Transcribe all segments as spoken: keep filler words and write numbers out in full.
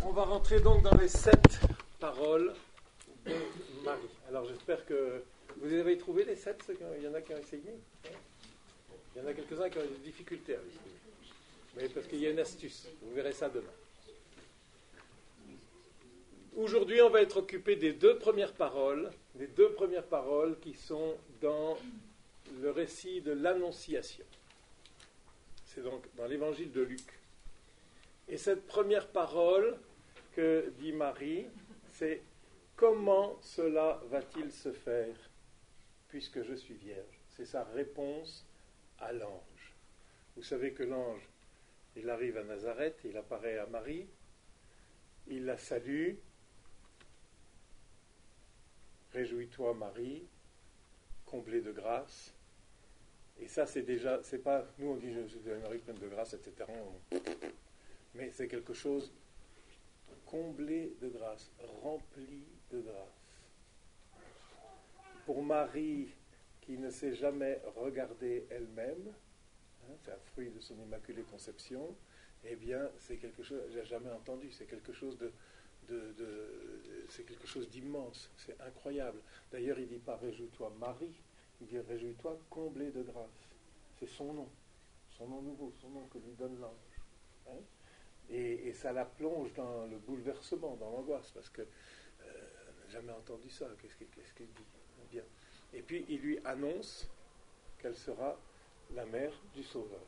On va rentrer donc dans les sept paroles de Marie. Alors j'espère que vous avez trouvé les sept, il y en a qui ont essayé. Il y en a quelques-uns qui ont des difficultés à les trouver. Mais parce qu'il y a une astuce, vous verrez ça demain. Aujourd'hui, on va être occupé des deux premières paroles, les deux premières paroles qui sont dans le récit de l'Annonciation. C'est donc dans l'évangile de Luc. Et cette première parole que dit Marie, c'est « Comment cela va-t-il se faire puisque je suis vierge ?» C'est sa réponse à l'ange. Vous savez que l'ange, il arrive à Nazareth, il apparaît à Marie, il la salue. « Réjouis-toi Marie, comblée de grâce. » Et ça, c'est déjà, c'est pas, nous on dit « Je suis Marie pleine de grâce », et cetera. Mais c'est quelque chose comblé de grâce, rempli de grâce. Pour Marie, qui ne s'est jamais regardée elle-même, hein, c'est un fruit de son immaculée conception, eh bien, c'est quelque chose, j'ai jamais entendu, c'est quelque chose de, de, de c'est quelque chose d'immense, c'est incroyable. D'ailleurs, il dit pas réjouis-toi Marie, il dit réjouis-toi comblé de grâce. C'est son nom, son nom nouveau, son nom que lui donne l'ange. Hein? Et, et ça la plonge dans le bouleversement, dans l'angoisse, parce que euh, elle n'a jamais entendu ça. Qu'est-ce qu'il, qu'est-ce qu'il dit ? Bien. Et puis il lui annonce qu'elle sera la mère du Sauveur.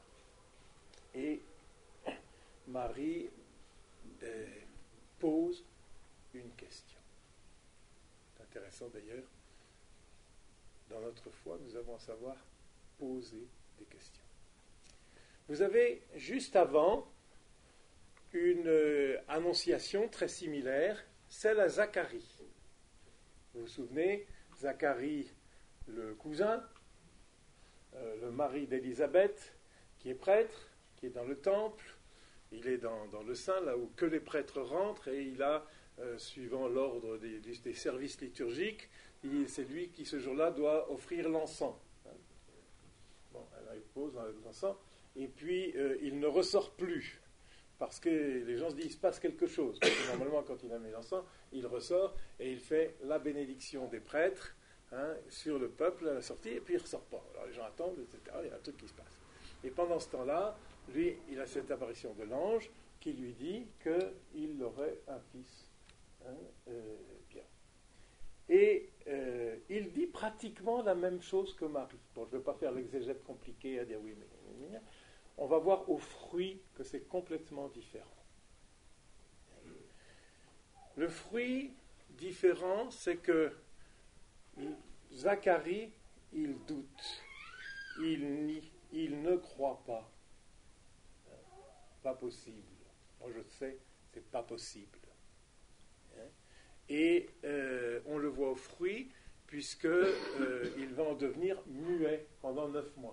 Et Marie euh, pose une question. C'est intéressant d'ailleurs. Dans notre foi, nous avons à savoir poser des questions. Vous avez juste avant une euh, annonciation très similaire, celle à Zacharie. Vous vous souvenez, Zacharie, le cousin, euh, le mari d'Élisabeth, qui est prêtre, qui est dans le temple, il est dans, dans le sein, là où que les prêtres rentrent, et il a, euh, suivant l'ordre des, des, des services liturgiques, il, c'est lui qui, ce jour-là, doit offrir l'encens. Hein. Bon, alors il pose l'encens, et puis euh, il ne ressort plus. Parce que les gens se disent, il se passe quelque chose. Parce que normalement, quand il a mis l'encens, il ressort et il fait la bénédiction des prêtres hein, sur le peuple à la sortie, et puis il ne ressort pas. Alors les gens attendent, et cetera. Il y a un truc qui se passe. Et pendant ce temps-là, lui, il a cette apparition de l'ange qui lui dit qu'il aurait un fils. Hein, euh, bien. Et euh, il dit pratiquement la même chose que Marie. Bon, je ne vais pas faire l'exégète compliqué à dire oui, mais... On va voir au fruit que c'est complètement différent. Le fruit différent, c'est que Zacharie, il doute, il nie, il ne croit pas. Pas possible. Moi je sais, c'est pas possible. Et euh, on le voit au fruit, puisqu'il euh, va en devenir muet pendant neuf mois.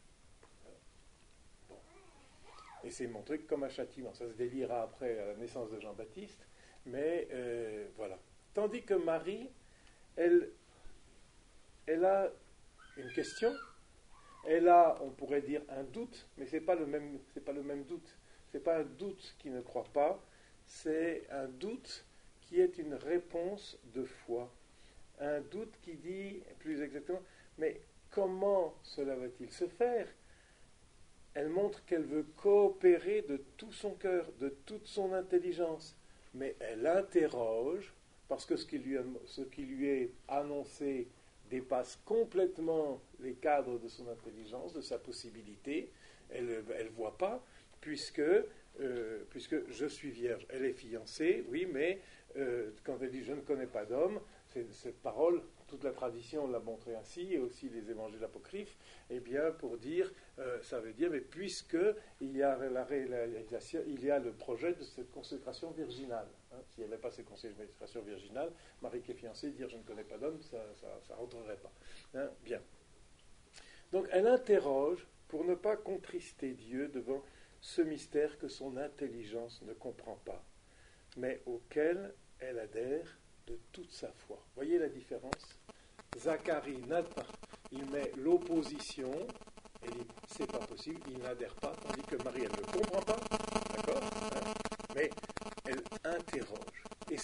Et c'est montré comme un châtiment. Ça se déliera après à la naissance de Jean-Baptiste. Mais euh, voilà. Tandis que Marie, elle, elle a une question. Elle a, on pourrait dire, un doute. Mais ce n'est pas le même, c'est pas le même doute. Ce n'est pas un doute qui ne croit pas. C'est un doute qui est une réponse de foi. Un doute qui dit, plus exactement, mais comment cela va-t-il se faire ? Elle montre qu'elle veut coopérer de tout son cœur, de toute son intelligence. Mais elle interroge, parce que ce qui lui, a, ce qui lui est annoncé dépasse complètement les cadres de son intelligence, de sa possibilité. Elle ne voit pas, puisque, euh, puisque je suis vierge. Elle est fiancée, oui, mais euh, quand elle dit « je ne connais pas d'homme », c'est, cette parole, toute la tradition l'a montré ainsi, et aussi les évangiles apocryphes, eh bien, pour dire, euh, ça veut dire, mais puisque il y a la réalisation, il y a le projet de cette consécration virginale. Hein. S'il n'y avait pas cette consécration virginale, Marie qui est fiancée, dire je ne connais pas d'homme, ça ne rentrerait pas. Hein. Bien. Donc, elle interroge pour ne pas contrister Dieu devant ce mystère que son intelligence ne comprend pas, mais auquel elle adhère de toute sa foi. Voyez la différence ? Zacharie n'adhère, il met l'opposition, et dit c'est pas possible, il n'adhère pas, tandis que Marie elle ne comprend pas, d'accord hein, mais elle interroge.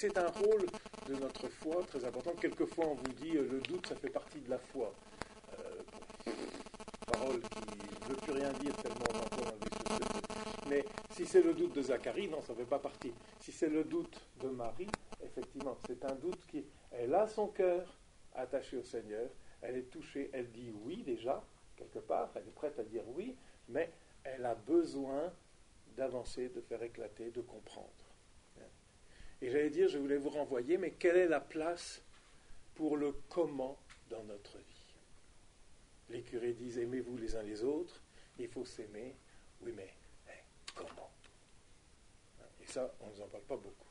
c'est un rôle de notre foi très important. Quelquefois, on vous dit, euh, le doute, ça fait partie de la foi. Euh, bon, parole qui ne veut plus rien dire tellement on entend dans les choses. Mais si c'est le doute de Zacharie, non, ça ne fait pas partie. Si c'est le doute de Marie, effectivement, c'est un doute qui... Elle a son cœur attaché au Seigneur, elle est touchée, elle dit oui déjà, quelque part, elle est prête à dire oui, mais elle a besoin d'avancer, de faire éclater, de comprendre. Et j'allais dire, je voulais vous renvoyer, mais quelle est la place pour le comment dans notre vie? Les curés disent, aimez-vous les uns les autres, il faut s'aimer. Oui, mais hein, comment? Et ça, on ne nous en parle pas beaucoup.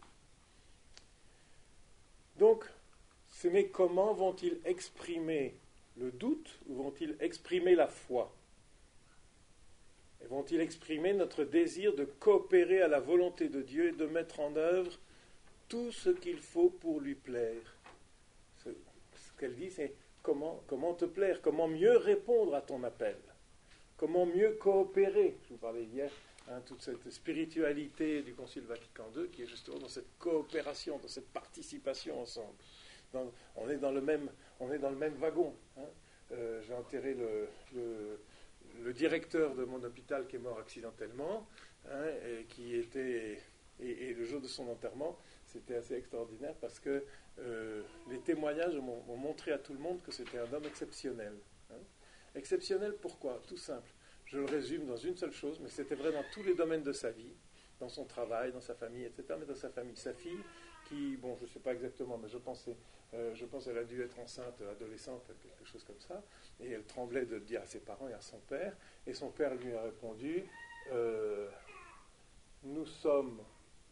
Donc, mais comment vont-ils exprimer le doute ou vont-ils exprimer la foi? Et vont-ils exprimer notre désir de coopérer à la volonté de Dieu et de mettre en œuvre tout ce qu'il faut pour lui plaire? Ce, ce qu'elle dit, c'est comment, comment te plaire, comment mieux répondre à ton appel, comment mieux coopérer. Je vous parlais hier, hein, toute cette spiritualité du Concile Vatican deux qui est justement dans cette coopération, dans cette participation ensemble. Dans, on, est dans le même, on est dans le même wagon. Hein. Euh, j'ai enterré le, le, le directeur de mon hôpital qui est mort accidentellement, hein, et, qui était, et, et le jour de son enterrement, c'était assez extraordinaire parce que euh, les témoignages m'ont, m'ont montré à tout le monde que c'était un homme exceptionnel. Hein. Exceptionnel pourquoi? Tout simple. Je le résume dans une seule chose, mais c'était vrai dans tous les domaines de sa vie, dans son travail, dans sa famille, et cetera, mais dans sa famille. Sa fille, qui, bon, je ne sais pas exactement, mais je pensais, euh, je pense qu'elle a dû être enceinte, adolescente, quelque chose comme ça, et elle tremblait de le dire à ses parents et à son père, et son père lui a répondu, euh, nous sommes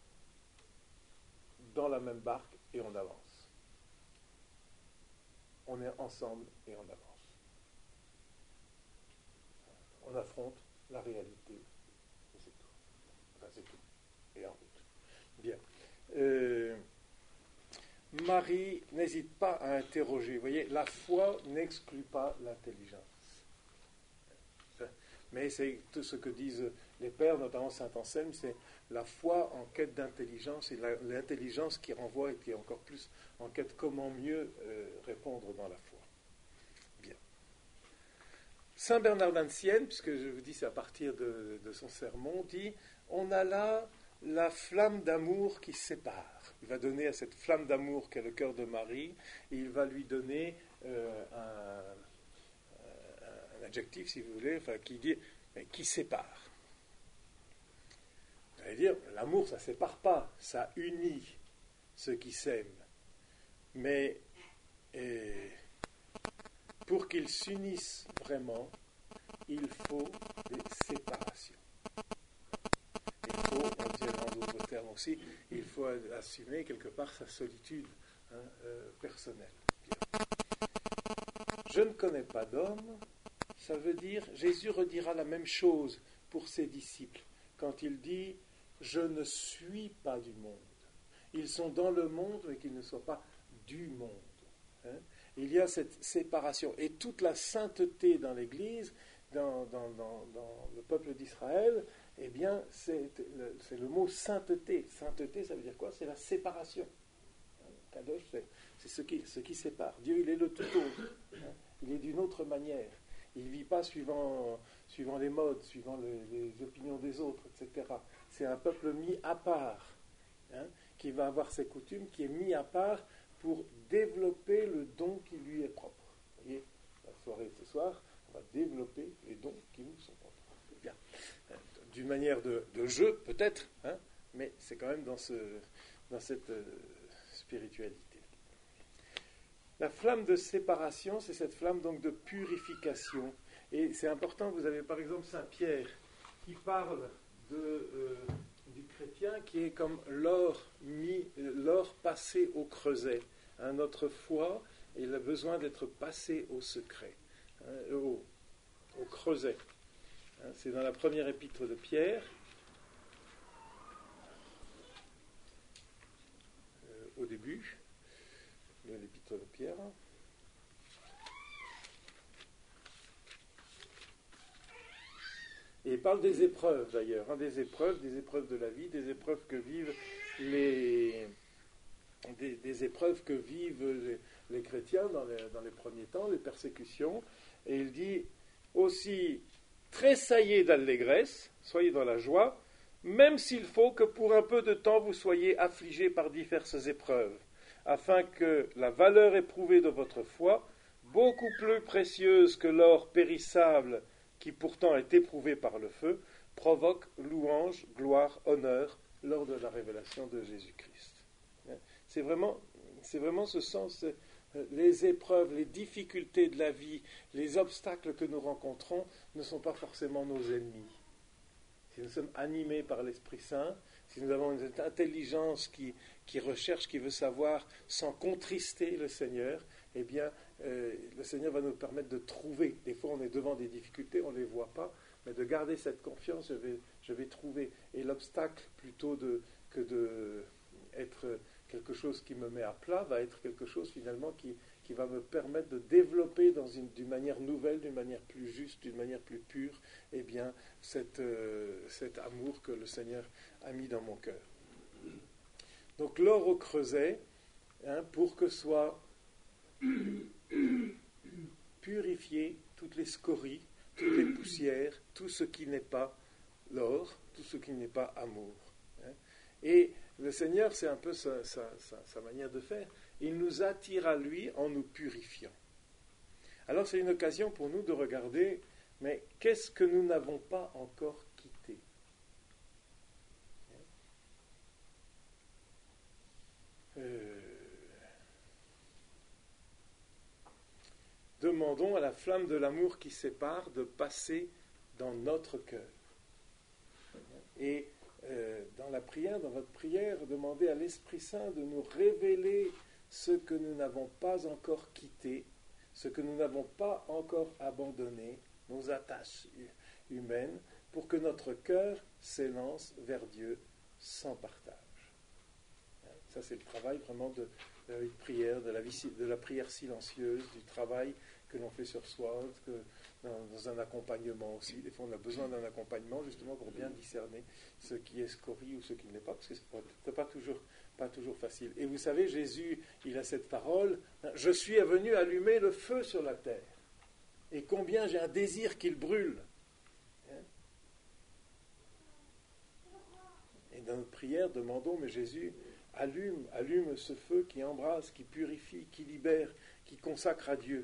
dans la même barque et on avance. On est ensemble et on avance. On affronte la réalité, et c'est tout. Enfin, c'est tout. Et en route. Bien. Euh, Marie n'hésite pas à interroger. Vous voyez, la foi n'exclut pas l'intelligence. Mais c'est tout ce que disent les pères, notamment saint Anselme, c'est la foi en quête d'intelligence et la, l'intelligence qui renvoie et qui est encore plus en quête comment mieux euh, répondre dans la foi. Bien. Saint Bernardin de Sienne, puisque je vous dis c'est à partir de, de son sermon, dit on a là la flamme d'amour qui sépare. Il va donner à cette flamme d'amour qu'est le cœur de Marie, et il va lui donner euh, un, un adjectif, si vous voulez, enfin, qui dit mais qui sépare. Vous allez dire, l'amour, ça ne sépare pas, ça unit ceux qui s'aiment. Mais et, pour qu'ils s'unissent vraiment, il faut des séparations. Il faut, on dit en d'autres termes aussi, il faut assumer quelque part sa solitude hein, euh, personnelle. Bien. Je ne connais pas d'homme, ça veut dire, Jésus redira la même chose pour ses disciples, quand il dit « Je ne suis pas du monde ». Ils sont dans le monde, mais qu'ils ne soient pas du monde. Hein. Il y a cette séparation. Et toute la sainteté dans l'Église, dans, dans, dans, dans le peuple d'Israël, eh bien, c'est le, c'est le mot sainteté. Sainteté, ça veut dire quoi? C'est la séparation. Kadosh, c'est, c'est ce, qui, ce qui sépare. Dieu, il est le tout autre. Hein. Il est d'une autre manière. Il ne vit pas suivant, suivant les modes, suivant les, les opinions des autres, et cetera. C'est un peuple mis à part, hein, qui va avoir ses coutumes, qui est mis à part pour développer le don qui lui est propre. Vous voyez, la soirée de ce soir, on va développer les dons qui nous sont propres. Bien. D'une manière de, de jeu, peut-être, hein, mais c'est quand même dans, ce, dans cette euh, spiritualité. La flamme de séparation, c'est cette flamme donc de purification. Et c'est important, vous avez par exemple Saint Pierre qui parle de, euh, du chrétien qui est comme l'or mis, l'or passé au creuset. Hein, notre foi, il a besoin d'être passé au secret, hein, au, au creuset. Hein, c'est dans la première épître de Pierre, euh, au début. L'épître de Pierre. Et il parle des épreuves d'ailleurs, hein, des épreuves, des épreuves de la vie, des épreuves que vivent les, les épreuves que vivent les, les chrétiens dans les, dans les premiers temps, les persécutions. Et il dit aussi, tressaillez d'allégresse, soyez dans la joie, même s'il faut que pour un peu de temps vous soyez affligés par diverses épreuves, afin que la valeur éprouvée de votre foi, beaucoup plus précieuse que l'or périssable qui pourtant est éprouvé par le feu, provoque louange, gloire, honneur lors de la révélation de Jésus-Christ. C'est vraiment, c'est vraiment ce sens, les épreuves, les difficultés de la vie, les obstacles que nous rencontrons ne sont pas forcément nos ennemis. Si nous sommes animés par l'Esprit Saint, si nous avons une intelligence qui, qui recherche, qui veut savoir sans contrister le Seigneur, eh bien, euh, le Seigneur va nous permettre de trouver. Des fois, on est devant des difficultés, on ne les voit pas, mais de garder cette confiance, je vais, je vais trouver. Et l'obstacle, plutôt de, que d'être quelque chose qui me met à plat, va être quelque chose finalement qui, qui va me permettre de développer dans une, d'une manière nouvelle, d'une manière plus juste, d'une manière plus pure, eh bien, cette, euh, cet amour que le Seigneur a mis dans mon cœur. Donc l'or au creuset, hein, pour que soit purifié toutes les scories, toutes les poussières, tout ce qui n'est pas l'or, tout ce qui n'est pas amour. Hein. Et le Seigneur, c'est un peu sa, sa, sa, sa manière de faire. Il nous attire à lui en nous purifiant. Alors c'est une occasion pour nous de regarder, mais qu'est-ce que nous n'avons pas encore quitté ? euh... Demandons à la flamme de l'amour qui sépare de passer dans notre cœur. Et euh, dans la prière, dans votre prière, demandez à l'Esprit Saint de nous révéler ce que nous n'avons pas encore quitté, ce que nous n'avons pas encore abandonné, nos attaches humaines, pour que notre cœur s'élance vers Dieu sans partage. Ça, c'est le travail vraiment de, de la vie de prière, de la, vie, de la prière silencieuse, du travail que l'on fait sur soi, que dans, dans un accompagnement aussi. Des fois, on a besoin d'un accompagnement justement pour bien discerner ce qui est scorie ou ce qui ne l'est pas, parce que ce n'est pas toujours, pas toujours facile. Et vous savez, Jésus, il a cette parole, « Je suis venu allumer le feu sur la terre, et combien j'ai un désir qu'il brûle. » Et dans notre prière, demandons, mais Jésus, allume, allume ce feu qui embrase, qui purifie, qui libère, qui consacre à Dieu.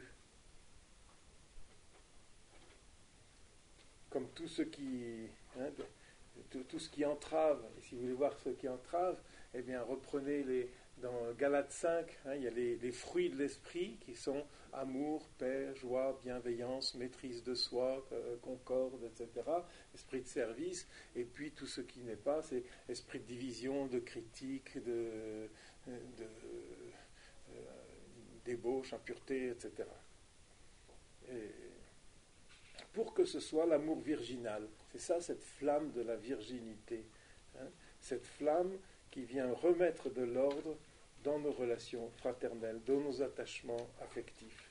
Comme tout ce qui, hein, tout, tout ce qui entrave, et si vous voulez voir ce qui entrave, eh bien reprenez les, dans Galates cinq, hein, il y a les, les fruits de l'esprit qui sont amour, paix, joie, bienveillance, maîtrise de soi, euh, concorde, et cetera, esprit de service, et puis tout ce qui n'est pas, c'est esprit de division, de critique, de, de euh, débauche, impureté, et cetera. Et pour que ce soit l'amour virginal, c'est ça cette flamme de la virginité, hein, cette flamme qui vient remettre de l'ordre dans nos relations fraternelles, dans nos attachements affectifs.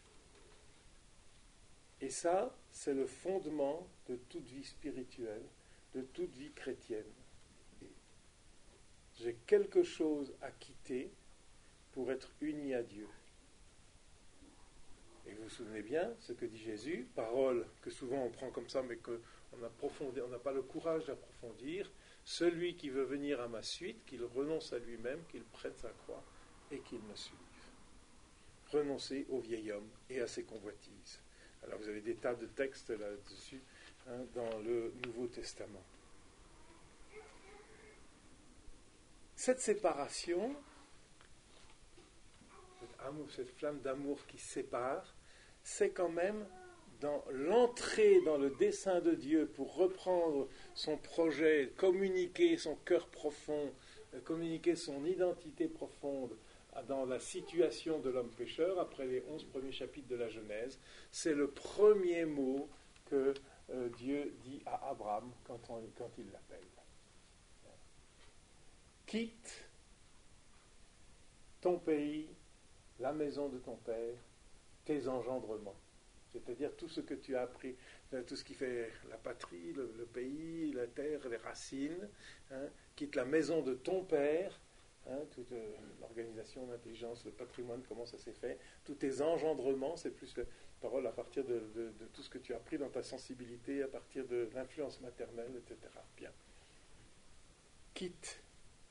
Et ça, c'est le fondement de toute vie spirituelle, de toute vie chrétienne. J'ai quelque chose à quitter pour être uni à Dieu. Et vous vous souvenez bien ce que dit Jésus, parole que souvent on prend comme ça, mais qu'on on n'a pas le courage d'approfondir. Celui qui veut venir à ma suite, qu'il renonce à lui-même, qu'il prenne sa croix et qu'il me suive. Renoncer au vieil homme et à ses convoitises. Alors vous avez des tas de textes là-dessus, hein, dans le Nouveau Testament. Cette séparation, cette, amour, cette flamme d'amour qui sépare, c'est quand même dans l'entrée dans le dessein de Dieu pour reprendre son projet, communiquer son cœur profond, communiquer son identité profonde dans la situation de l'homme pécheur, après les onze premiers chapitres de la Genèse. C'est le premier mot que euh, Dieu dit à Abraham quand, on, quand il l'appelle. Quitte ton pays, la maison de ton père, tes engendrements. C'est-à-dire tout ce que tu as appris, tout ce qui fait la patrie, le, le pays, la terre, les racines. Hein, quitte la maison de ton père hein, toute euh, l'organisation, l'intelligence, le patrimoine, comment ça s'est fait, tous tes engendrements, c'est plus la parole à partir de, de, de tout ce que tu as appris dans ta sensibilité, à partir de l'influence maternelle, et cetera. Bien. Quitte.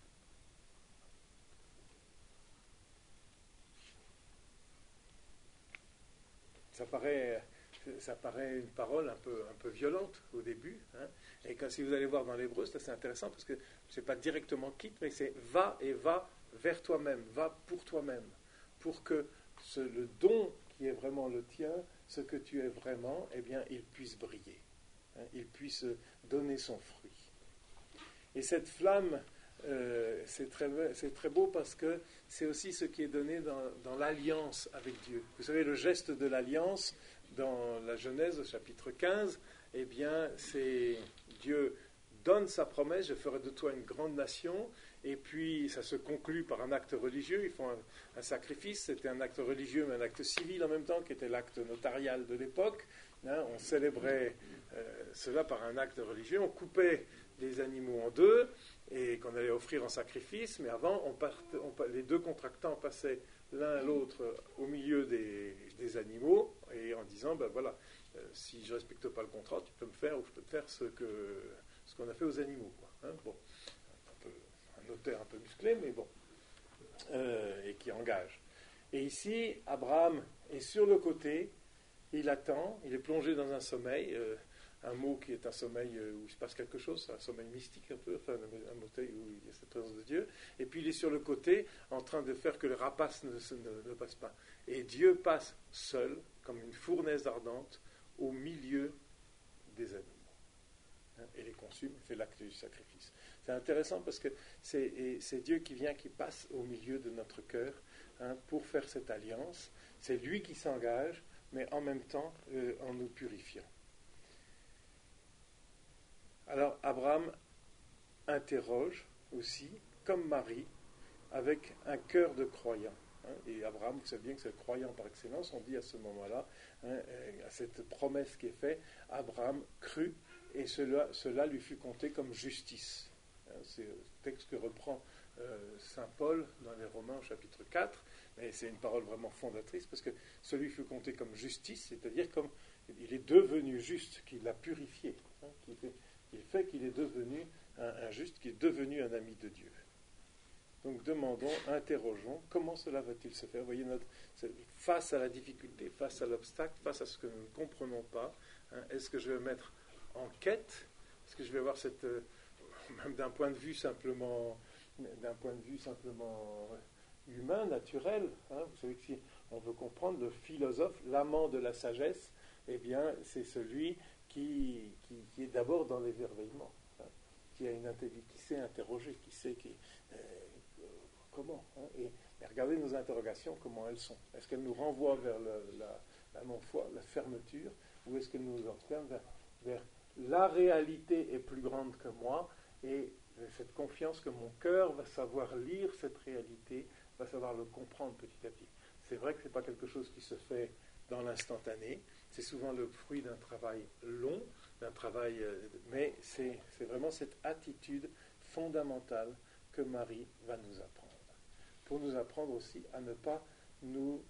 Ça paraît, ça paraît une parole un peu, un peu violente au début, hein, et quand, si vous allez voir dans l'hébreu, c'est assez intéressant parce que c'est pas directement quitte, mais c'est va et va vers toi-même, va pour toi-même, pour que ce, le don qui est vraiment le tien, ce que tu es vraiment, eh bien, il puisse briller, hein, il puisse donner son fruit. Et cette flamme, euh, c'est, très, c'est très beau parce que c'est aussi ce qui est donné dans, dans l'alliance avec Dieu. Vous savez, le geste de l'alliance dans la Genèse, chapitre quinze, eh bien, c'est Dieu donne sa promesse, je ferai de toi une grande nation, et puis ça se conclut par un acte religieux, ils font un, un sacrifice, c'était un acte religieux mais un acte civil en même temps, qui était l'acte notarial de l'époque, hein, on célébrait euh, cela par un acte religieux, on coupait les animaux en deux, et qu'on allait offrir en sacrifice, mais avant, on part, on, les deux contractants passaient l'un à l'autre au milieu des, des animaux, et en disant, ben voilà, euh, si je ne respecte pas le contrat, tu peux me faire, ou je peux te faire ce, que, ce qu'on a fait aux animaux. Quoi, hein, bon, un, peu, un notaire un peu musclé, mais bon, euh, et qui engage. Et ici, Abraham est sur le côté, il attend, il est plongé dans un sommeil, euh, un mot qui est un sommeil où il se passe quelque chose, un sommeil mystique un peu, enfin un sommeil où il y a cette présence de Dieu, et puis il est sur le côté en train de faire que le rapace ne, ne, ne passe pas. Et Dieu passe seul, comme une fournaise ardente, au milieu des animaux, hein, et les consume, fait l'acte du sacrifice. C'est intéressant parce que c'est, et c'est Dieu qui vient, qui passe au milieu de notre cœur, hein, pour faire cette alliance. C'est lui qui s'engage, mais en même temps euh, en nous purifiant. Alors Abraham interroge aussi, comme Marie, avec un cœur de croyant. Hein, et Abraham, vous savez bien que c'est le croyant par excellence, on dit à ce moment-là, hein, à cette promesse qui est faite, Abraham crut et cela, cela lui fut compté comme justice. Hein, c'est le texte que reprend euh, saint Paul dans les Romains au chapitre quatre, mais c'est une parole vraiment fondatrice parce que celui fut compté comme justice, c'est-à-dire comme il est devenu juste, qu'il l'a purifié, hein, qu'il fait, il fait qu'il est devenu un, un juste, qu'il est devenu un ami de Dieu. Donc demandons, interrogeons, comment cela va-t-il se faire? Vous voyez, notre, face à la difficulté, face à l'obstacle, face à ce que nous ne comprenons pas, hein, est-ce que je vais me mettre en quête? Est-ce que je vais avoir cette, euh, même d'un point de vue simplement, d'un point de vue simplement humain, naturel, hein, vous savez que si on veut comprendre le philosophe, l'amant de la sagesse, eh bien c'est celui qui, qui, qui est d'abord dans l'émerveillement, hein, qui a une intelligence, qui sait interroger, qui sait qui, euh, comment. Hein, et, et regardez nos interrogations, comment elles sont. Est-ce qu'elles nous renvoient vers le, la, la non-foi, la fermeture, ou est-ce qu'elles nous entraînent vers, vers la réalité est plus grande que moi, et cette confiance que mon cœur va savoir lire cette réalité, va savoir le comprendre petit à petit. C'est vrai que ce n'est pas quelque chose qui se fait dans l'instantané, c'est souvent le fruit d'un travail long, d'un travail, mais c'est, c'est vraiment cette attitude fondamentale que Marie va nous apprendre. Pour nous apprendre aussi à ne pas nous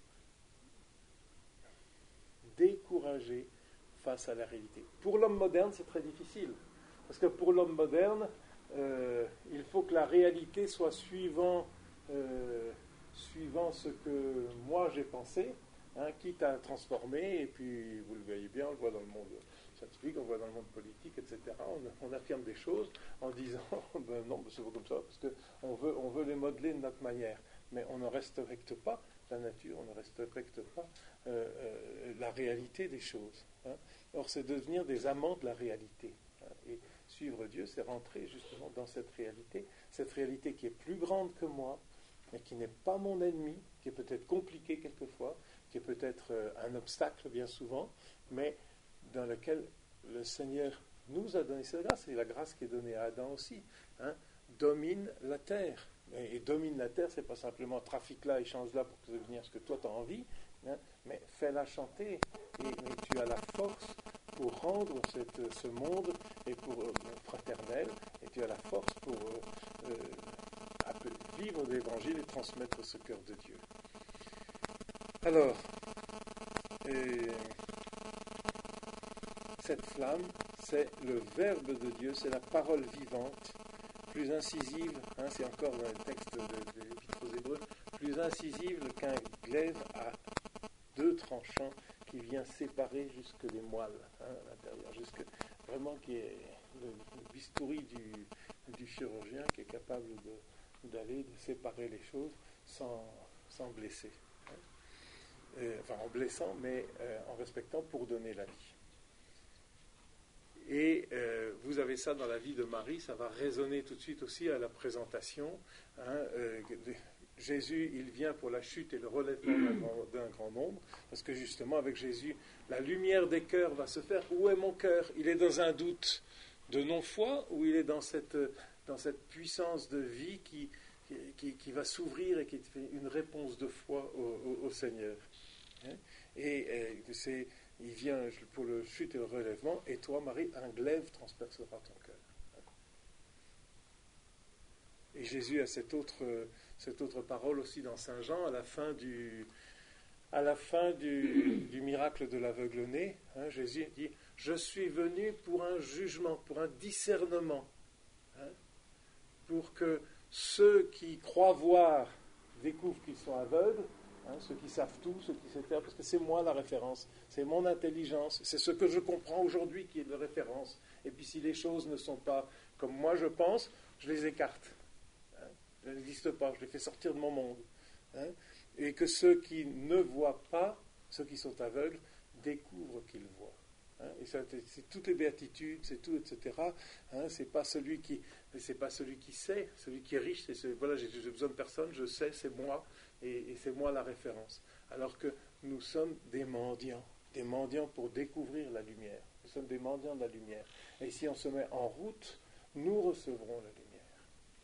décourager face à la réalité. Pour l'homme moderne, c'est très difficile, parce que pour l'homme moderne, euh, il faut que la réalité soit suivant, euh, suivant ce que moi j'ai pensé, hein, quitte à transformer, et puis vous le voyez bien, on le voit dans le monde scientifique, on le voit dans le monde politique, et cetera. On, on affirme des choses en disant ben non, c'est pas comme ça, parce qu'on veut, on veut les modeler de notre manière, mais on ne respecte pas la nature, on ne respecte pas euh, euh, la réalité des choses. Hein. Or, c'est devenir des amants de la réalité. Hein. Et suivre Dieu, c'est rentrer justement dans cette réalité, cette réalité qui est plus grande que moi, mais qui n'est pas mon ennemi, qui est peut-être compliquée quelquefois, qui est peut-être euh, un obstacle bien souvent, mais dans lequel le Seigneur nous a donné cette grâce, et la grâce qui est donnée à Adam aussi, hein, domine la terre. Et, et domine la terre, c'est pas simplement trafique-la, échange-la pour devenir ce que toi tu as envie, hein, mais fais-la chanter, et, et tu as la force pour rendre cette, ce monde et pour euh, fraternel, et tu as la force pour euh, euh, vivre l'Évangile et transmettre ce cœur de Dieu. Alors, et cette flamme, c'est le Verbe de Dieu, c'est la parole vivante, plus incisive, hein, c'est encore dans le texte de, de l'Épître aux Hébreux, plus incisive qu'un glaive à deux tranchants qui vient séparer jusque les moelles, hein, à l'intérieur, jusque vraiment qui est le, le bistouri du, du chirurgien qui est capable de, d'aller, de séparer les choses sans, sans blesser. Hein. Euh, enfin, en blessant, mais euh, en respectant pour donner la vie. Et euh, vous avez ça dans la vie de Marie, ça va résonner tout de suite aussi à la présentation. Hein, euh, de, Jésus, il vient pour la chute et le relèvement d'un grand, d'un grand nombre, parce que justement, avec Jésus, la lumière des cœurs va se faire. Où est mon cœur ? Il est dans un doute de non-foi, ou il est dans cette, dans cette puissance de vie qui, qui, qui va s'ouvrir et qui fait une réponse de foi au, au, au Seigneur. Hein, et, et c'est... Il vient pour le chute et le relèvement, et toi, Marie, un glaive transpercera ton cœur. Et Jésus a cette autre, cette autre parole aussi dans Saint Jean, à la fin du, à la fin du, du miracle de l'aveugle-né. Hein, Jésus dit « Je suis venu pour un jugement, pour un discernement, hein, pour que ceux qui croient voir découvrent qu'ils sont aveugles, hein, ceux qui savent tout, ceux qui savent faire, parce que c'est moi la référence, c'est mon intelligence, c'est ce que je comprends aujourd'hui qui est de référence. Et puis si les choses ne sont pas comme moi je pense, je les écarte. Hein, elles n'existent pas, je les fais sortir de mon monde. Hein, et que ceux qui ne voient pas, ceux qui sont aveugles, découvrent qu'ils voient. Hein, et ça, c'est toutes les béatitudes, c'est tout, et cetera. Hein, c'est pas celui qui, c'est pas celui qui sait, celui qui est riche. C'est celui, voilà, j'ai, j'ai besoin de personne, je sais, c'est moi. Et, et c'est moi la référence. Alors que nous sommes des mendiants, des mendiants pour découvrir la lumière. Nous sommes des mendiants de la lumière. Et si on se met en route, nous recevrons la lumière.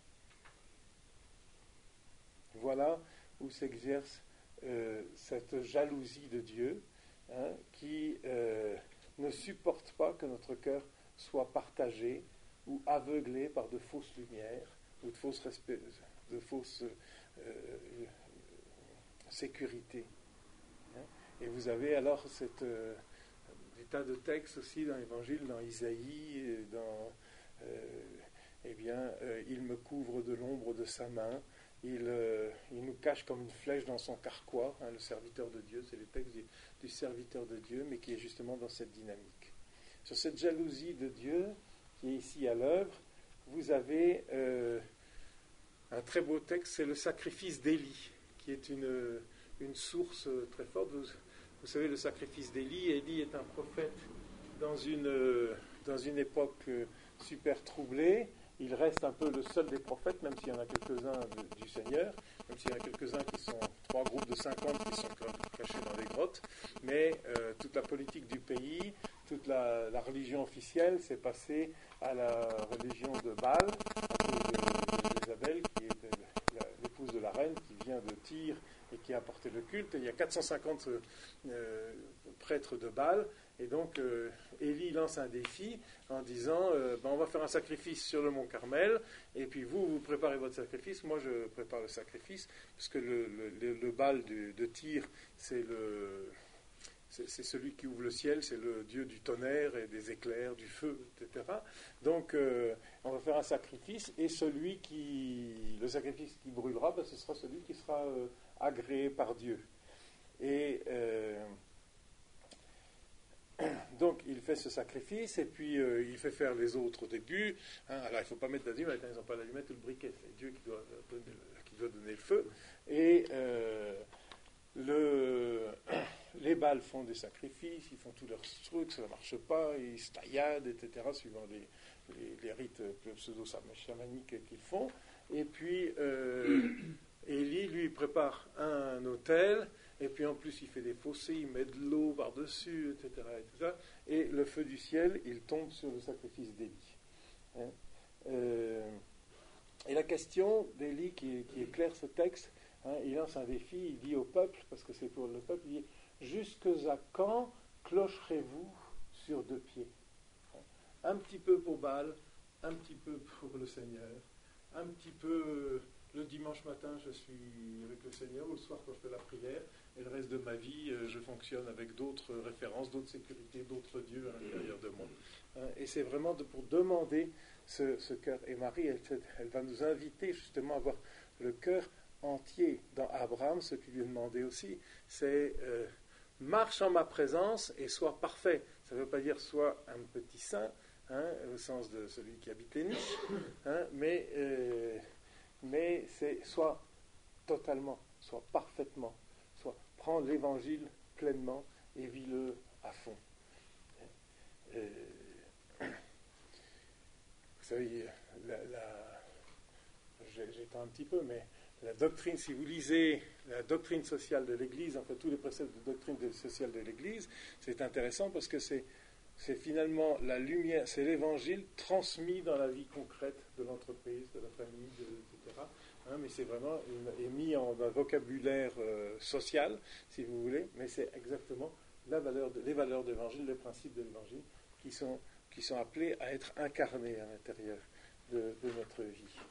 Voilà où s'exerce euh, cette jalousie de Dieu, hein, qui euh, ne supporte pas que notre cœur soit partagé ou aveuglé par de fausses lumières ou de fausses, respect, de fausses euh, sécurité. Et vous avez alors cette, euh, des tas de textes aussi dans l'Évangile, dans Isaïe, dans euh, eh bien, euh, il me couvre de l'ombre de sa main, il, euh, il nous cache comme une flèche dans son carquois, hein, le serviteur de Dieu, c'est les textes du, du serviteur de Dieu, mais qui est justement dans cette dynamique. Sur cette jalousie de Dieu qui est ici à l'œuvre, vous avez euh, un très beau texte, c'est le sacrifice d'Élie, qui est une, une source très forte. Vous, vous savez, le sacrifice d'Élie, Élie est un prophète dans une, dans une époque super troublée. Il reste un peu le seul des prophètes, même s'il y en a quelques-uns de, du Seigneur, même s'il y en a quelques-uns qui sont, trois groupes de cinquante qui sont cachés dans des grottes, mais euh, toute la politique du pays, toute la, la religion officielle s'est passée à la religion de Baal, à cause de Jézabel, qui est la, l'épouse de la reine, qui vient de Tyr et qui a apporté le culte. Et il y a quatre cent cinquante euh, prêtres de Baal, et donc euh, Élie lance un défi en disant euh, ben, on va faire un sacrifice sur le mont Carmel, et puis vous, vous préparez votre sacrifice, moi je prépare le sacrifice, puisque le, le, le Baal de, de Tyr, c'est, le, c'est, c'est celui qui ouvre le ciel, c'est le dieu du tonnerre et des éclairs, du feu, et cetera. Donc euh, on va faire un sacrifice, et celui qui, le sacrifice qui brûlera, ben, ce sera celui qui sera euh, agréé par Dieu. Et euh, donc il fait ce sacrifice, et puis euh, il fait faire les autres au début. Hein, alors il ne faut pas mettre d'allumette, hein, ils n'ont pas l'allumette ou le briquet, c'est Dieu qui doit donner le, qui doit donner le feu. Et euh, le, les Baals font des sacrifices, ils font tous leurs trucs, ça ne marche pas, ils se tailladent, et cetera, suivant les, les, les rites pseudo-chamaniques qu'ils font. Et puis euh, Élie, lui, prépare un autel. Et puis en plus, il fait des fossés, il met de l'eau par-dessus, et cetera. Et, tout ça. Et le feu du ciel, il tombe sur le sacrifice d'Élie. Hein euh, et la question d'Élie, qui, qui éclaire ce texte, hein, il lance un défi, il dit au peuple, parce que c'est pour le peuple, il dit « Jusque à quand clocherez-vous sur deux pieds ?» Un petit peu pour Baal, un petit peu pour le Seigneur, un petit peu le dimanche matin, je suis avec le Seigneur, ou le soir quand je fais la prière, et le reste de ma vie, euh, je fonctionne avec d'autres références, d'autres sécurités, d'autres dieux à l'intérieur de moi. Hein, et c'est vraiment de, pour demander ce, ce cœur. Et Marie, elle, elle va nous inviter justement à avoir le cœur entier. Dans Abraham, ce qu'il lui a demandé aussi, c'est euh, marche en ma présence et sois parfait. Ça ne veut pas dire sois un petit saint, hein, au sens de celui qui habite les niches, hein, mais, euh, mais c'est soit totalement, soit parfaitement, soit prends l'évangile pleinement et vis-le à fond. Euh, vous savez, la, la, j'étends un petit peu, mais la doctrine, si vous lisez la doctrine sociale de l'Église, en fait tous les préceptes de doctrine sociale de l'Église, c'est intéressant parce que c'est c'est finalement la lumière, c'est l'évangile transmis dans la vie concrète de l'entreprise, de la famille, de, et cetera. Hein, mais c'est vraiment une, est mis en un vocabulaire euh, social, si vous voulez, mais c'est exactement la valeur de, les valeurs de l'évangile, les principes de l'évangile qui sont, qui sont appelés à être incarnés à l'intérieur de, de notre vie.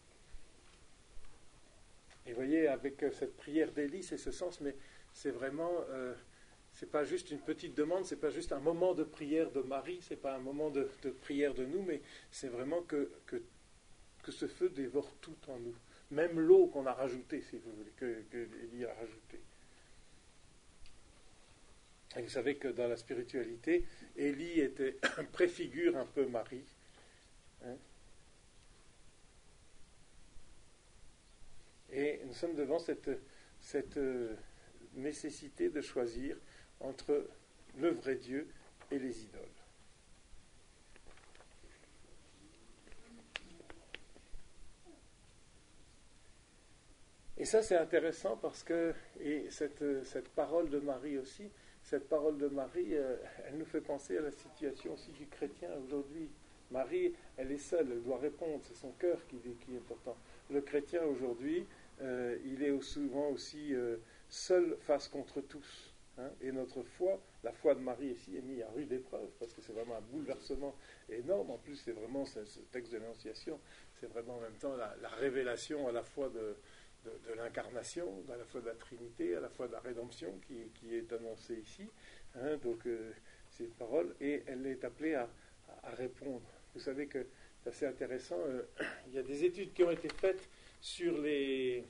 Et vous voyez, avec cette prière d'Élie, c'est ce sens, mais c'est vraiment... Euh, c'est pas juste une petite demande, c'est pas juste un moment de prière de Marie, c'est pas un moment de, de prière de nous, mais c'est vraiment que, que, que ce feu dévore tout en nous. Même l'eau qu'on a rajoutée, si vous voulez, que, que Élie a rajoutée. Et vous savez que dans la spiritualité, Élie était préfigure un peu Marie. Hein. Et nous sommes devant cette, cette nécessité de choisir entre le vrai Dieu et les idoles. Et ça, c'est intéressant parce que, et cette, cette parole de Marie aussi, cette parole de Marie, euh, elle nous fait penser à la situation aussi du chrétien aujourd'hui. Marie, elle est seule, elle doit répondre, c'est son cœur qui, qui est important. Le chrétien aujourd'hui, euh, il est souvent aussi euh, seul face contre tous. Hein, et notre foi, la foi de Marie ici est mise à rude épreuve parce que c'est vraiment un bouleversement énorme. En plus, c'est vraiment ce, ce texte de l'Annonciation, c'est vraiment en même temps la, la révélation à la fois de, de, de l'incarnation, à la fois de la Trinité, à la fois de la rédemption qui, qui est annoncée ici. Hein, donc, euh, c'est une parole et elle est appelée à, à, à répondre. Vous savez que c'est assez intéressant. Euh, il y a des études qui ont été faites sur les...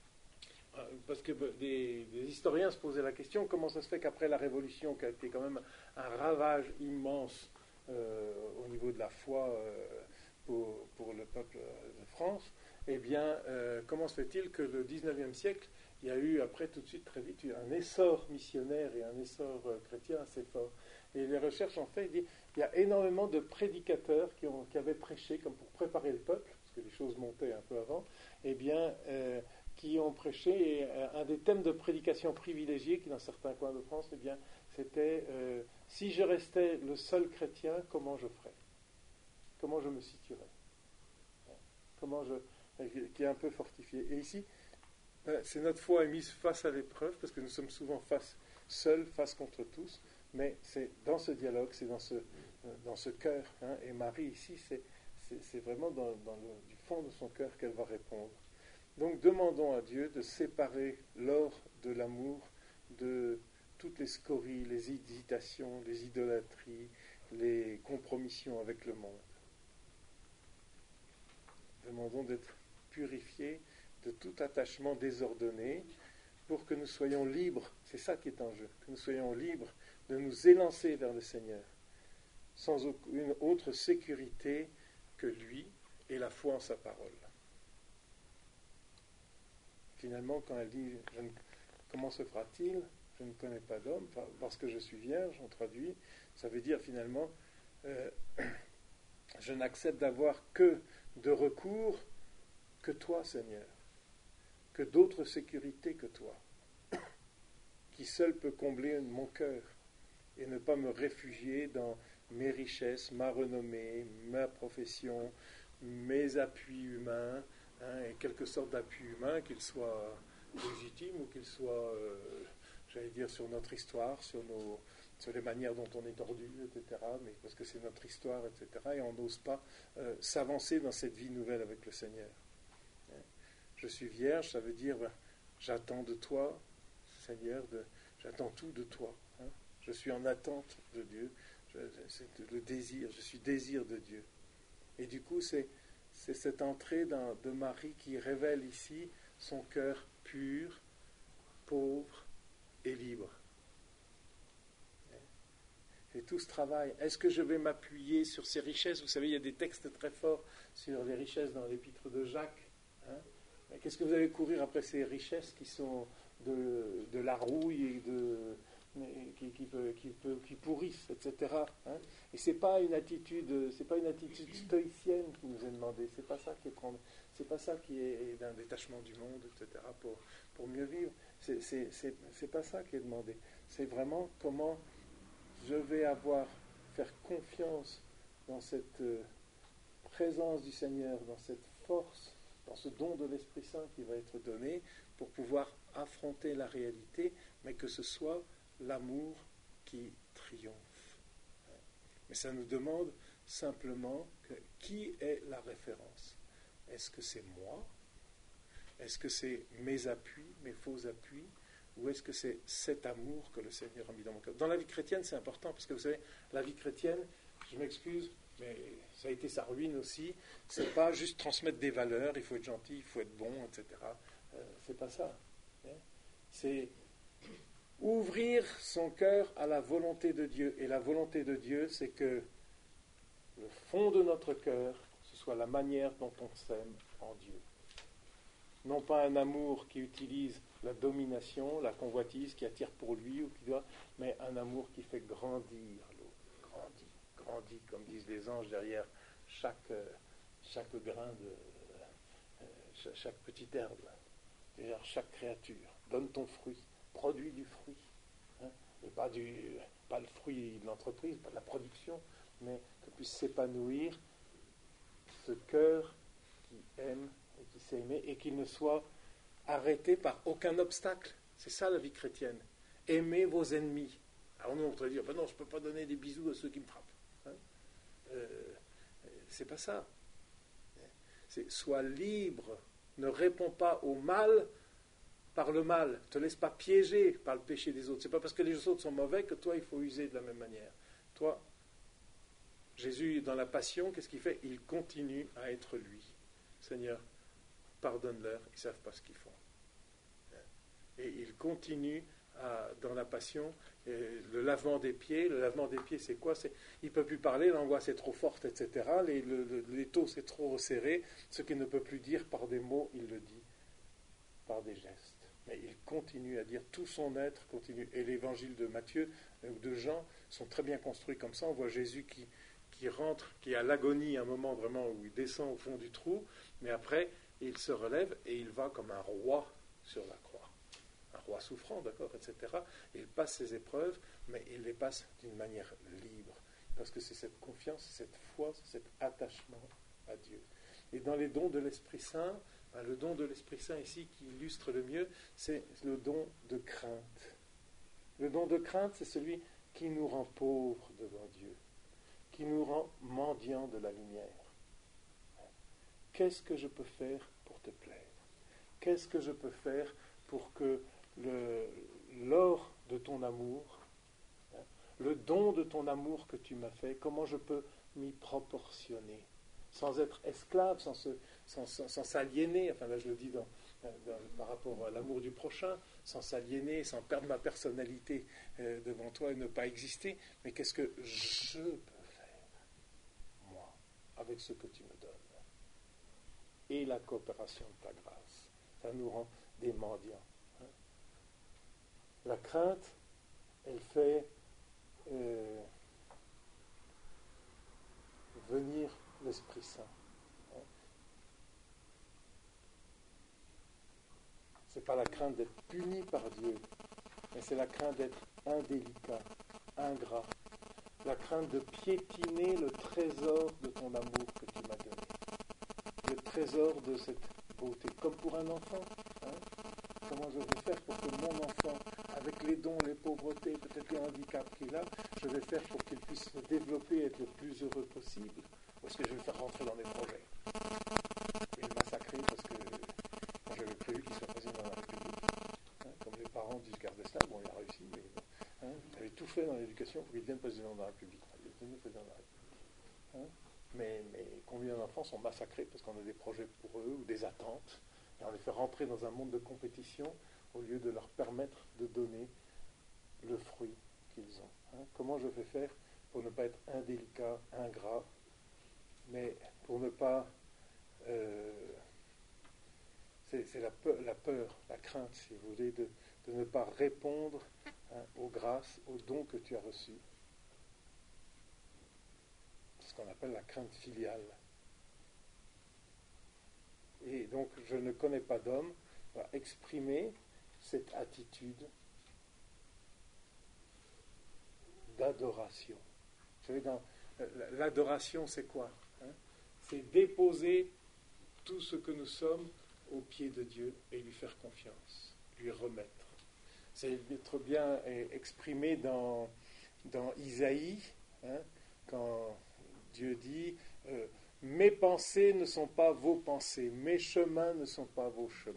Parce que des, des historiens se posaient la question, comment ça se fait qu'après la Révolution, qui a été quand même un ravage immense euh, au niveau de la foi euh, pour, pour le peuple de France, eh bien, euh, comment se fait-il que le dix-neuvième siècle, il y a eu après tout de suite, très vite, un essor missionnaire et un essor euh, chrétien assez fort. Et les recherches ont fait, il y a énormément de prédicateurs qui, ont, qui avaient prêché, comme pour préparer le peuple, parce que les choses montaient un peu avant, eh bien... Euh, qui ont prêché, et un des thèmes de prédication privilégiés, qui dans certains coins de France, eh bien, c'était euh, si je restais le seul chrétien, comment je ferais? Comment je me situerais? Comment je, qui est un peu fortifié. Et ici, c'est notre foi est mise face à l'épreuve, parce que nous sommes souvent face, seuls, face contre tous, mais c'est dans ce dialogue, c'est dans ce, dans ce cœur. Hein, et Marie, ici, c'est, c'est, c'est vraiment dans, dans le, du fond de son cœur qu'elle va répondre. Donc demandons à Dieu de séparer l'or de l'amour de toutes les scories, les hésitations, les idolâtries, les compromissions avec le monde. Demandons d'être purifiés de tout attachement désordonné pour que nous soyons libres, c'est ça qui est en jeu, que nous soyons libres de nous élancer vers le Seigneur, sans aucune autre sécurité que lui et la foi en sa parole. Finalement, quand elle dit je ne, « Comment se fera-t-il ? Je ne connais pas d'homme, enfin, parce que je suis vierge », on traduit, ça veut dire finalement euh, je n'accepte d'avoir que de recours que toi, Seigneur, que d'autres sécurités que toi, qui seul peut combler mon cœur et ne pas me réfugier dans mes richesses, ma renommée, ma profession, mes appuis humains, hein, et quelque sorte d'appui humain, qu'ils soient légitimes ou qu'ils soient, euh, j'allais dire, sur notre histoire, sur, nos, sur les manières dont on est tordu, et cetera, mais parce que c'est notre histoire, et cetera, et on n'ose pas euh, s'avancer dans cette vie nouvelle avec le Seigneur. je suis vierge, ça veut dire, ben, j'attends de toi, Seigneur, de, j'attends tout de toi. Hein. Je suis en attente de Dieu, je, c'est le désir, je suis désir de Dieu. Et du coup, c'est, c'est cette entrée dans, de Marie qui révèle ici son cœur pur, pauvre et libre. Et tout ce travail, est-ce que je vais m'appuyer sur ces richesses? Vous savez, il y a des textes très forts sur les richesses dans l'épître de Jacques. Hein? Mais qu'est-ce que vous allez courir après ces richesses qui sont de, de la rouille et de, qui, qui, peut, qui, peut, qui pourrissent, et cetera. Hein? Et c'est pas une attitude, c'est pas une attitude stoïcienne qui nous est demandée. C'est pas ça qui est prendre, c'est pas ça qui est d'un détachement du monde, et cetera. Pour pour mieux vivre. C'est c'est c'est c'est pas ça qui est demandé. C'est vraiment comment je vais avoir, faire confiance dans cette euh, présence du Seigneur, dans cette force, dans ce don de l'Esprit Saint qui va être donné pour pouvoir affronter la réalité, mais que ce soit l'amour qui triomphe. Mais ça nous demande simplement que, qui est la référence? Est-ce que c'est moi? Est-ce que c'est mes appuis, mes faux appuis? Ou est-ce que c'est cet amour que le Seigneur a mis dans mon cœur? Dans la vie chrétienne, c'est important, parce que vous savez, la vie chrétienne, je m'excuse, mais ça a été sa ruine aussi, c'est pas juste transmettre des valeurs, il faut être gentil, il faut être bon, et cetera. Euh, c'est pas ça. Hein? C'est ouvrir son cœur à la volonté de Dieu. Et la volonté de Dieu, c'est que le fond de notre cœur, ce soit la manière dont on s'aime en Dieu. Non pas un amour qui utilise la domination, la convoitise, qui attire pour lui ou qui doit, mais un amour qui fait grandir l'autre. Grandit, grandit, comme disent les anges derrière chaque, chaque grain de euh, chaque petite herbe, derrière chaque créature. Donne ton fruit, produis du fruit. Hein, et pas, du, pas le fruit de l'entreprise, pas de la production, mais que puisse s'épanouir ce cœur qui aime et qui s'est aimé, et qu'il ne soit arrêté par aucun obstacle. C'est ça la vie chrétienne. Aimez vos ennemis. Alors nous on pourrait dire, ben non, je ne peux pas donner des bisous à ceux qui me frappent. Hein euh, c'est pas ça. C'est, sois libre, ne réponds pas au mal par le mal, ne te laisse pas piéger par le péché des autres. C'est pas parce que les autres sont mauvais que toi il faut user de la même manière. Toi, Jésus dans la passion, qu'est-ce qu'il fait? Il continue à être lui. Seigneur, pardonne-leur, ils ne savent pas ce qu'ils font. Et il continue à, dans la passion, le lavement des pieds. Le lavement des pieds, c'est quoi? C'est, il ne peut plus parler, l'angoisse est trop forte, et cetera. Les, le, le, l'étau s'est trop resserré. Ce qu'il ne peut plus dire par des mots, il le dit par des gestes. Mais il continue à dire, tout son être continue. Et l'évangile de Matthieu ou de Jean sont très bien construits comme ça. On voit Jésus qui, qui rentre, qui a l'agonie, un moment vraiment où il descend au fond du trou, mais après, il se relève et il va comme un roi sur la croix. Un roi souffrant, d'accord, et cetera. Et il passe ses épreuves, mais il les passe d'une manière libre. Parce que c'est cette confiance, cette foi, cet attachement à Dieu. Et dans les dons de l'Esprit Saint, ben, le don de l'Esprit Saint ici qui illustre le mieux, c'est le don de crainte. Le don de crainte, c'est celui qui nous rend pauvres devant Dieu, qui nous rend mendiants de la lumière. Qu'est-ce que je peux faire pour te plaire? Qu'est-ce que je peux faire pour que le, l'or de ton amour, hein, le don de ton amour que tu m'as fait, comment je peux m'y proportionner? Sans être esclave, sans, se, sans, sans, sans s'aliéner, enfin là je le dis dans, dans, par rapport à l'amour du prochain, sans s'aliéner, sans perdre ma personnalité euh, devant toi et ne pas exister, mais qu'est-ce que je peux faire, moi, avec ce que tu me donnes? Et la coopération de ta grâce. Ça nous rend des mendiants. Hein. La crainte, elle fait euh, venir l'Esprit Saint. Hein. Ce n'est pas la crainte d'être puni par Dieu, mais c'est la crainte d'être indélicat, ingrat. La crainte de piétiner le trésor de ton amour que tu m'as donné. Le trésor de cette beauté, comme pour un enfant. Hein? Comment je vais faire pour que mon enfant, avec les dons, les pauvretés, peut-être les handicaps qu'il a, je vais faire pour qu'il puisse se développer et être le plus heureux possible? Ou est-ce que je vais le faire rentrer dans des projets et le massacrer parce que quand parents disent garder cela, bon, il a réussi, mais bon, hein, il avait tout fait dans l'éducation pour qu'il devienne président de la République. Il est devenu président de la République. Hein. Mais, mais combien d'enfants sont massacrés parce qu'on a des projets pour eux ou des attentes, et on les fait rentrer dans un monde de compétition au lieu de leur permettre de donner le fruit qu'ils ont. Hein. Comment je vais faire pour ne pas être indélicat, ingrat, mais pour ne pas... Euh, c'est, c'est la, peur, la peur, la crainte, si vous voulez, de, de ne pas répondre, hein, aux grâces, aux dons que tu as reçus. C'est ce qu'on appelle la crainte filiale. Et donc, je ne connais pas d'homme qui va exprimer cette attitude d'adoration. Vous savez, dans, l'adoration, c'est quoi, hein? C'est déposer tout ce que nous sommes aux pieds de Dieu et lui faire confiance, lui remettre. C'est d'être bien exprimé dans, dans Isaïe, hein, quand Dieu dit euh, « Mes pensées ne sont pas vos pensées, mes chemins ne sont pas vos chemins. »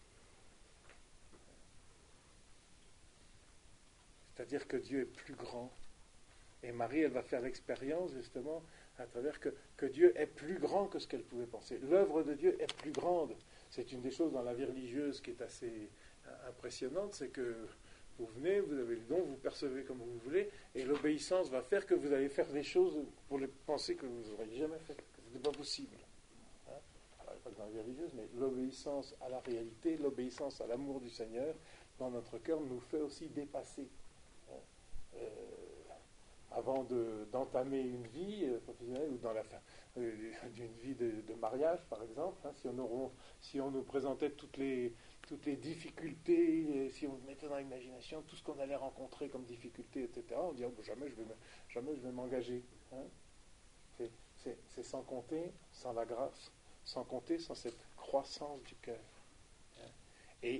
C'est-à-dire que Dieu est plus grand. Et Marie, elle va faire l'expérience, justement, à travers que, que Dieu est plus grand que ce qu'elle pouvait penser. L'œuvre de Dieu est plus grande. C'est une des choses dans la vie religieuse qui est assez impressionnante, c'est que vous venez, vous avez le don, vous percevez comme vous voulez, et l'obéissance va faire que vous allez faire des choses pour les penser que vous n'auriez jamais fait, que ce n'est pas possible. Hein? Alors, pas que dans la vie religieuse, mais l'obéissance à la réalité, l'obéissance à l'amour du Seigneur, dans notre cœur, nous fait aussi dépasser. Hein? Euh, avant de, d'entamer une vie euh, professionnelle ou dans la fin euh, d'une vie de, de mariage, par exemple, hein, si, on auront, si on nous présentait toutes les, toutes les difficultés, si on mettait dans l'imagination tout ce qu'on allait rencontrer comme difficultés, et cetera, on dirait oh, jamais, je vais, jamais je vais m'engager. Hein. C'est, c'est, c'est sans compter, sans la grâce, sans compter, sans cette croissance du cœur. Hein. Et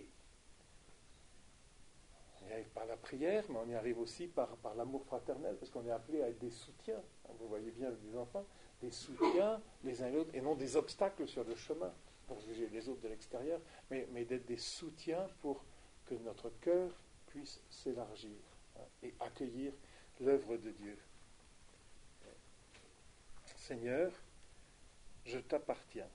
on y arrive par la prière, mais on y arrive aussi par, par l'amour fraternel, parce qu'on est appelé à être des soutiens. Vous voyez bien avec des enfants, des soutiens les uns et les autres, et non des obstacles sur le chemin, pour juger les autres de l'extérieur, mais, mais d'être des soutiens pour que notre cœur puisse s'élargir, hein, et accueillir l'œuvre de Dieu. Seigneur, je t'appartiens.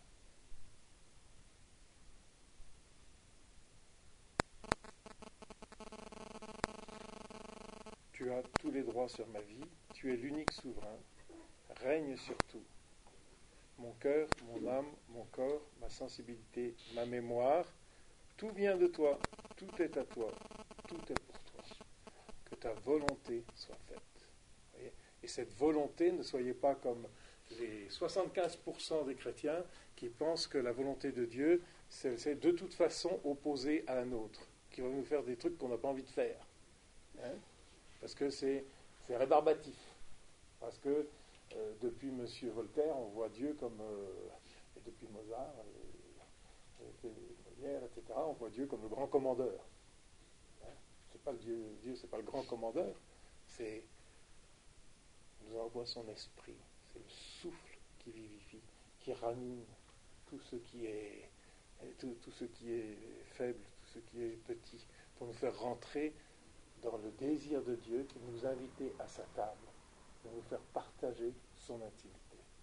Tu as tous les droits sur ma vie, tu es l'unique souverain, règne sur tout. Mon cœur, mon âme, mon corps, ma sensibilité, ma mémoire, tout vient de toi, tout est à toi, tout est pour toi. Que ta volonté soit faite. Voyez. Et cette volonté, ne soyez pas comme les soixante-quinze pour cent des chrétiens qui pensent que la volonté de Dieu, c'est, c'est de toute façon opposée à la nôtre, qui va nous faire des trucs qu'on n'a pas envie de faire. Hein? Parce que c'est, c'est rébarbatif. Parce que euh, depuis M. Voltaire, on voit Dieu comme, euh, et depuis Mozart, et, et Molière, et cetera, on voit Dieu comme le grand commandeur. Hein? C'est pas le Dieu, Dieu, c'est pas le grand commandeur, c'est, il nous envoie son esprit, c'est le souffle qui vivifie, qui ranime tout ce qui est, tout, tout ce qui est faible, tout ce qui est petit, pour nous faire rentrer dans le désir de Dieu, qui nous invitait à sa table, de nous faire partager son intimité.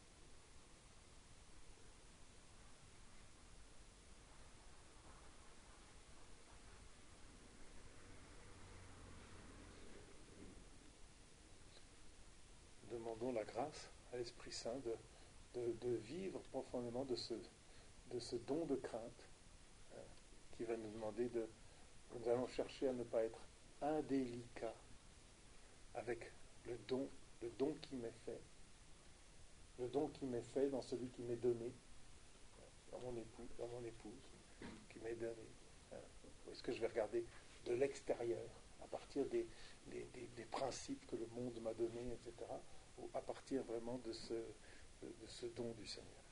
Demandons la grâce à l'Esprit Saint de, de, de vivre profondément de ce, de ce don de crainte, hein, qui va nous demander de... Nous allons chercher à ne pas être indélicat avec le don, le don qui m'est fait, le don qui m'est fait dans celui qui m'est donné, dans mon époux, dans mon épouse, qui m'est donné. Ou est-ce que je vais regarder de l'extérieur, à partir des, des, des, des principes que le monde m'a donnés, et cetera, ou à partir vraiment de ce, de, de ce don du Seigneur.